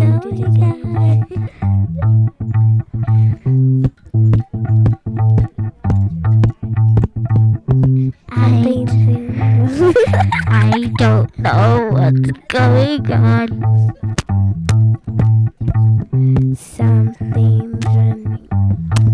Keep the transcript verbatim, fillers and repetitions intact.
I, I don't know what's going on. Something's running.